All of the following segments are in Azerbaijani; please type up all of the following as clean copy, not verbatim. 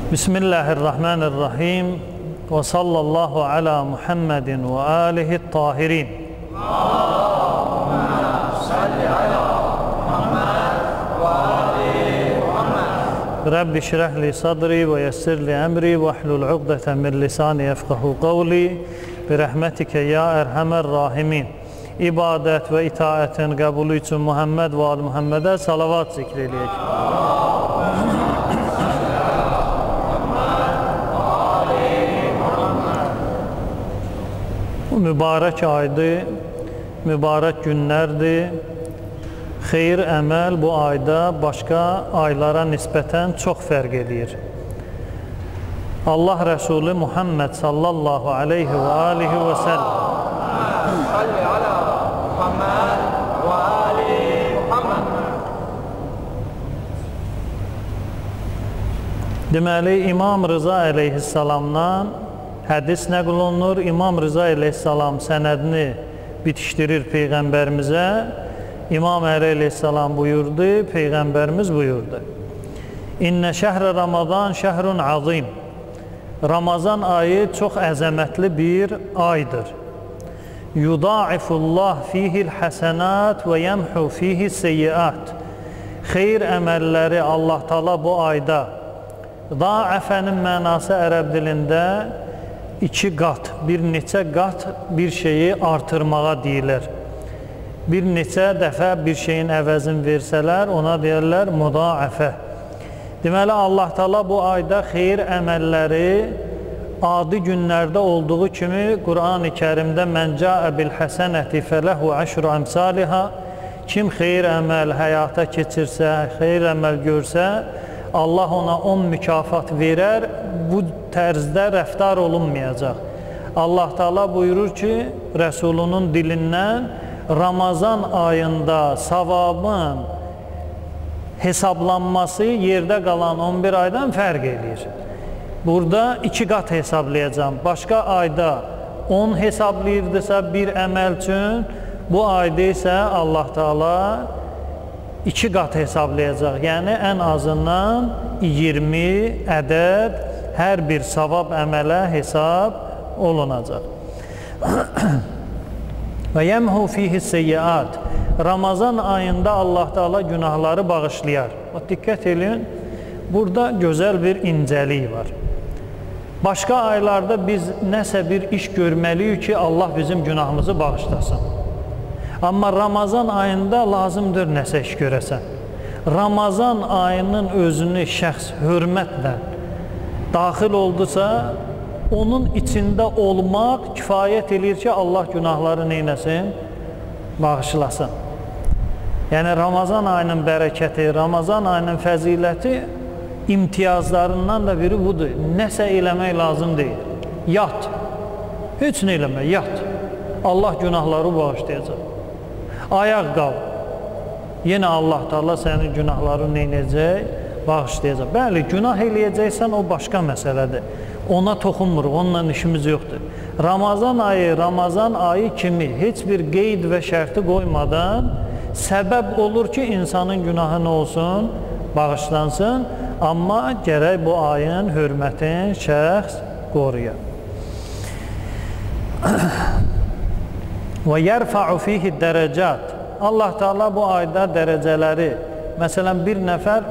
Bismillahirrahmanirrahim ve sallallahu ala Muhammedin ve alihi tahirin. Allahümme salli ala Muhammed ve ali Muhammed. Rabbi şirahli sadri ve yessirli emri ve ahlul uqdeten min lisani yefkahu qavli bi rahmetike ya erhamer rahimin. İbadet ve itaatin kabulü için Muhammed ve ali Muhammed'e salavat zikreyleyek. Mübarək aydır, mübarək günlərdir. Xeyir, əməl bu ayda başqa aylara nisbətən çox fərq edir. Allah Rəsulü Muhammed sallallahu aleyhi və alihi və səlləm. Salli ala Muhammed ve ali Muhammed. Deməli, İmam Rıza əleyhissalamdan hədis nəql olunur. İmam Rıza əleyhissalam sənədini bitişdirir Peyğəmbərimizə. İmam Əli əleyhissalam buyurdu, Peyğəmbərimiz buyurdu. İnnə şəhrə Ramazan şəhrun azim. Ramazan ayı çox əzəmətli bir aydır. Yudaifullah fihil həsənat və yəmhu fihi seyyiat. Xeyr əməlləri Allah Taala bu ayda. Daifənin mənası ərəb dilində iki qat, bir neçə qat bir şeyi artırmağa deyilir. Bir neçə dəfə bir şeyin əvəzini versələr, ona deyirlər müdaifə. Deməli, Allah Taala bu ayda xeyir əməlləri adi günlərdə olduğu kimi Qur'an-ı Kərimdə mən cəə bil həsənəti fələhu əşru əmsaliha, kim xeyir əməl həyata keçirsə, xeyir əməl görsə, Allah ona 10 mükafat verər, bu tərzdə rəftar olunmayacaq. Allah Taala buyurur ki, Rəsulunun dilindən Ramazan ayında savabın hesablanması yerdə qalan 11 aydan fərq edir. Burada 2 qat hesablayacağım. Başqa ayda 10 hesablayırdısa bir əməl üçün, bu ayda isə Allah Taala 2 qat hesablayacaq. Yəni, ən azından 20 ədəd hər bir savab əmələ hesab olunacaq. Və yəmhu fihi seyyiat. Ramazan ayında Allah Taala günahları bağışlayar. Diqqət edin, burada gözəl bir incəlik var. Başqa aylarda biz nəsə bir iş görməliyik ki, Allah bizim günahımızı bağışlasın. Amma Ramazan ayında lazımdır nəsə iş görəsən. Ramazan ayının özünü şəxs hörmətlə daxil oldusa, onun içində olmaq kifayət edir ki, Allah günahları neynəsin? Bağışlasın. Yəni, Ramazan ayının bərəkəti, Ramazan ayının fəziləti imtiyazlarından da biri budur. Nəsə eləmək lazım deyil. Yat. Heç nə eləmək, yat. Allah günahları bağışlayacaq. Ayaq qal. Yenə Allah Taala sənin günahlarını neynəyəcək? Bağışlayacaq. Bəli, günah eləyəcəksən, o başqa məsələdir. Ona toxunmuruq, onunla işimiz yoxdur. Ramazan ayı kimi heç bir qeyd və şərti qoymadan səbəb olur ki, insanın günahı nə olsun? Bağışlansın. Amma gərək bu ayın hörmətin şəxs qoruya. Və yərfa'u fihi dərəcət. Allah Taala bu ayda dərəcələri, məsələn, bir nəfər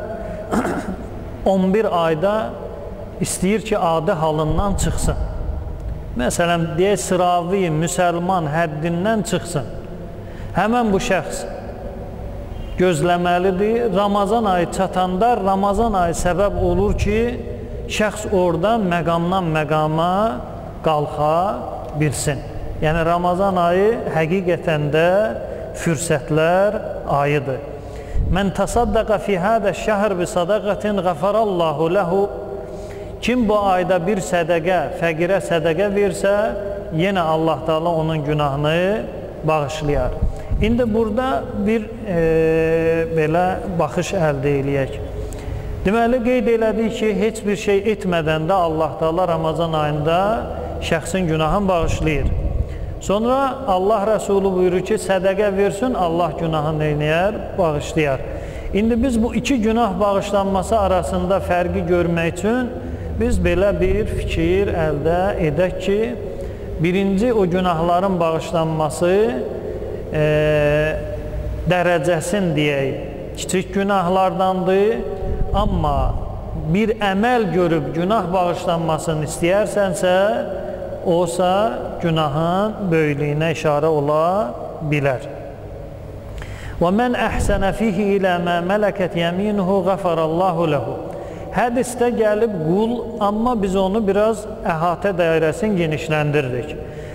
11 ayda istəyir ki, adi halından çıxsın. Məsələn, deyək, sıravi, müsəlman həddindən çıxsın. Həmən bu şəxs gözləməlidir. Ramazan ayı çatanda, Ramazan ayı səbəb olur ki, şəxs oradan məqamdan məqama qalxa bilsin. Yəni, Ramazan ayı həqiqətən də fürsətlər ayıdır. Mən təsaddaqa fi hədə şəhr bi sadaqətin qəfərallahu ləhu. Kim bu ayda bir sədəqə, fəqirə sədəqə versə, yenə Allah Taala onun günahını bağışlayar. İndi burada bir belə baxış əldə eləyək. Deməli, qeyd elədik ki, heç bir şey etmədən də Allah Taala Ramazan ayında şəxsin günahını bağışlayır. Sonra Allah Rəsulü buyurur ki, sədəqə versin, Allah günahını neynəyər? Bağışlayar. İndi biz bu iki günah bağışlanması arasında fərqi görmək üçün biz belə bir fikir əldə edək ki, birinci o günahların bağışlanması dərəcəsin deyək, kiçik günahlardandır, amma bir əməl görüb günah bağışlanmasını istəyərsənsə, olsa günahın böyüklüyünə işarə ola bilər. وَمَنْ أَحْسَنَ فِيهِ إِلَى مَا مَلَكَتْ يَمِينُهُ غَفَرَ اللّٰهُ لَهُ. Hədisdə gəlib qul, amma biz onu biraz əhatə dairəsini genişləndiririk.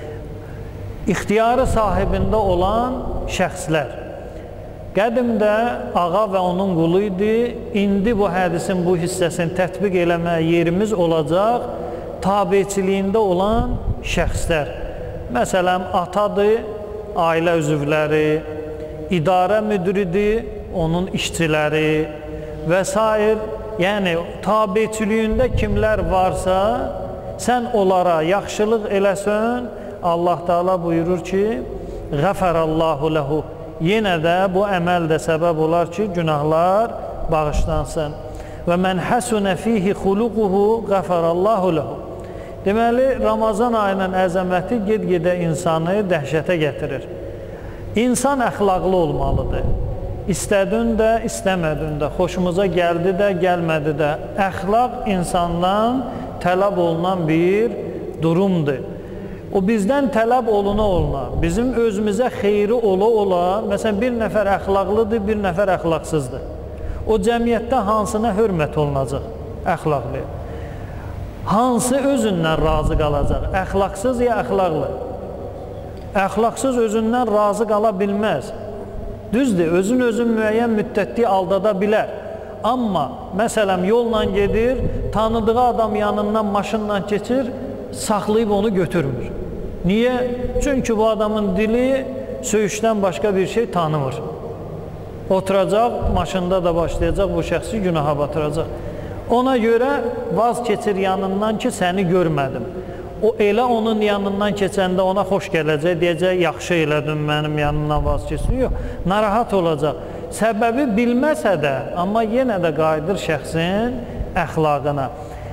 İxtiyarı sahibində olan şəxslər. Qədimdə ağa və onun qulu idi, indi bu hədisin bu hissəsini tətbiq eləməyə yerimiz olacaq, tabiçiliyində olan şəxslər. Məsələn, atadır, ailə üzvləri, idarə müdiridir, onun işçiləri və s. Yəni, tabiçiliyində kimlər varsa, sən onlara yaxşılıq eləsən, Allah Teala buyurur ki, Qəfərallahu ləhu. Yenə də bu əməl də səbəb olar ki, günahlar bağışlansın. Və mən həsunə fihi xuluquhu Qəfərallahu ləhu. Deməli, Ramazan ayının əzəməti get-gedə insanı dəhşətə gətirir. İnsan əxlaqlı olmalıdır. İstədin də, istəmədin də, xoşumuza gəldi də, gəlmədi də. Əxlaq insandan tələb olunan bir durumdur. O bizdən tələb oluna, bizim özümüzə xeyri ola, məsələn, bir nəfər əxlaqlıdır, bir nəfər əxlaqsızdır. O cəmiyyətdə hansına hörmət olunacaq? Əxlaqlı. Hansı özündən razı qalacaq? Əxlaqsız ya əxlaqlı? Əxlaqsız özündən razı qala bilməz. Düzdür, özün müəyyən müddətli aldada bilər. Amma, məsələn, yolla gedir, tanıdığı adam yanından maşınla keçir, saxlayıb onu götürmür. Niyə? Çünki bu adamın dili söyüşdən başqa bir şey tanımır. Oturacaq, maşında da başlayacaq, bu şəxsi günaha batıracaq. Ona görə vaz keçir yanından ki, səni görmədim. O elə onun yanından keçəndə ona xoş gələcək, deyəcək, yaxşı elədin mənim yanımdan vaz keçsin. Yox, narahat olacaq. Səbəbi bilməsə də, amma yenə də qayıdır şəxsin əxlaqına.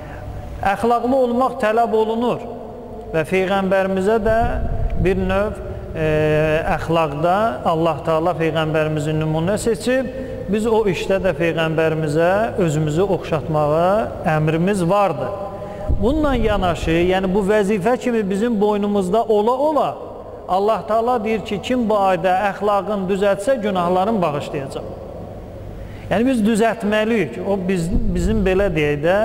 Əxlaqlı olmaq tələb olunur və Peyğəmbərimizə də bir növ əxlaqda Allah Teala Peyğəmbərimizin nümunə seçib, biz o işdə də Peyğəmbərimizə özümüzü oxşatmağa əmrimiz vardır. Bununla yanaşı, yəni bu vəzifə kimi bizim boynumuzda ola, Allah Teala deyir ki, kim bu ayda əxlaqını düzəltsə, günahlarını bağışlayacaq. Yəni biz düzəltməliyik. O bizim belə deyək də,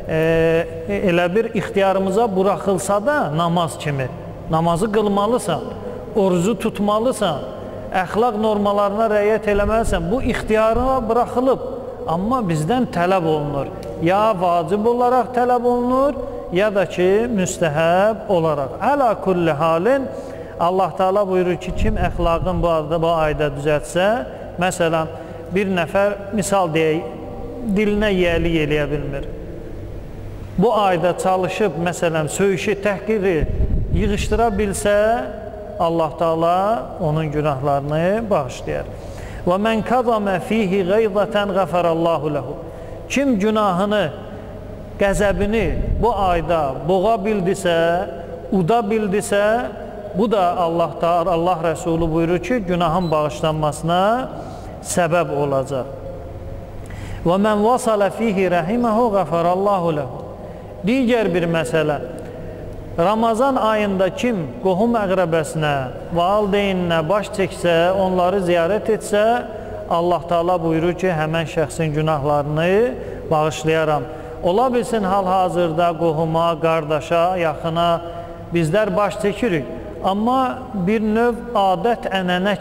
elə bir ixtiyarımıza buraxılsa da namaz kimi. Namazı qılmalısan, orucu tutmalısan, əxlaq normalarına rəayət eləməlisən. Bu ixtiyarına buraxılıb. Amma bizdən tələb olunur. Ya vacib olaraq tələb olunur, ya da ki, müstəhəb olaraq. Əla kulli halin Allah Teala buyurur ki, kim əxlaqın bu ayda düzəltsə, məsələn, bir nəfər, misal deyək, dilinə yiyəlik eləyə bilmir. Bu ayda çalışıb, məsələn, söyüşü, təhqiri yığışdıra bilsə, Allah Teala onun günahlarını bağışlayar. وَمَنْ كَظَمَ فِيهِ غَيْظَةً غَفَرَ اللّٰهُ لَهُ. Kim günahını, qəzəbini bu ayda boğa bildisə, uda bildisə, bu da Allah Rəsulü buyurur ki, günahın bağışlanmasına səbəb olacaq. وَمَنْ وَصَلَ فِيهِ رَحِمَهُ غَفَرَ اللّٰهُ لَهُ. Digər bir məsələ, Ramazan ayında kim qohum əqrəbəsinə, valideyninə baş çəksə, onları ziyarət etsə, Allah Teala buyurur ki, həmən şəxsin günahlarını bağışlayaram. Ola bilsin hal-hazırda qohuma, qardaşa, yaxına bizlər baş çəkirik. Amma bir növ adət-ənənə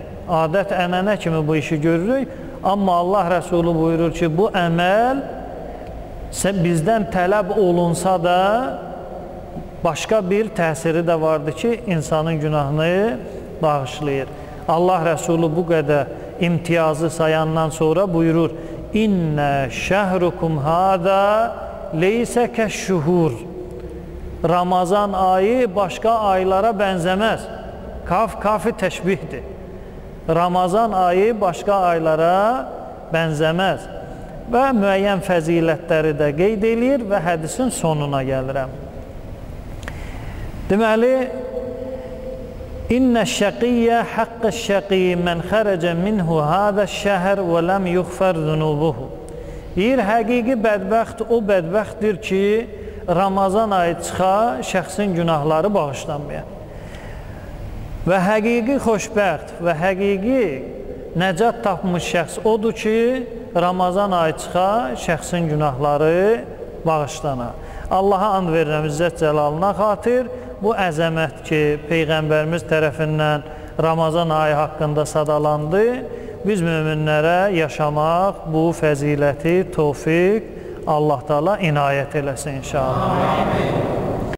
kimi bu işi görürük. Amma Allah Rəsulü buyurur ki, bu əməl bizdən tələb olunsa da, başqa bir təsiri də vardır ki, insanın günahını bağışlayır. Allah Rəsulü bu qədər imtiyazı sayandan sonra buyurur, İnnə şəhrukum hada leysə kəşşuhur. Ramazan ayı başqa aylara bənzəməz. Kafi təşbihdir. Ramazan ayı başqa aylara bənzəməz. və müəyyən fəzilətləri də qeyd edir və hədisin sonuna gəlirəm. Deməli, İnnə şəqiyyə haqqı şəqiyyə mən xərəcə minhu hədə şəhər və ləm yuxfər zünubuhu. Deyir, həqiqi bədbəxt o bədbəxtdir ki, Ramazan ayı çıxa şəxsin günahları bağışlanmaya. Və həqiqi xoşbəxt və həqiqi nəcat tapmış şəxs odur ki, Ramazan ayı çıxa şəxsin günahları bağışlana. Allaha and verirəm İzzət Cəlalına xatir, bu əzəmət ki, Peyğəmbərimiz tərəfindən Ramazan ayı haqqında sadalandı, biz möminlərə yaşamaq, bu fəziləti, tövfiq Allah Teala inayət eləsin inşallah. Amin.